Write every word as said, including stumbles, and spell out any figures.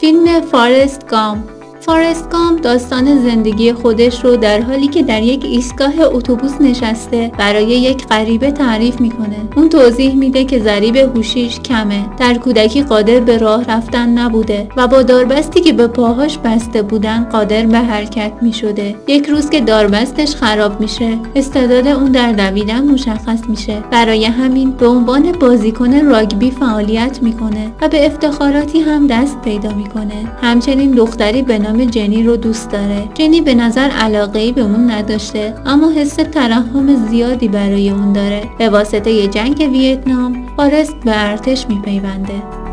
فیلم فارست گامپ. فارست گامپ داستان زندگی خودش رو در حالی که در یک ایستگاه اتوبوس نشسته برای یک غریبه تعریف میکنه. اون توضیح میده که ضریب هوشیش کمه، در کودکی قادر به راه رفتن نبوده و با داربستی که به پاهاش بسته بودن قادر به حرکت میشده. یک روز که داربستش خراب میشه، استعداد اون در دویدن مشخص میشه. برای همین به عنوان بازیکن راگبی فعالیت میکنه و به افتخاراتی هم دست پیدا میکنه. همچنین دختری به نام جنی رو دوست داره. جنی به نظر علاقه‌ای به اون نداشته، اما حس ترحم زیادی برای اون داره. به واسطه جنگ ویتنام، فارست به ارتش میپیونده.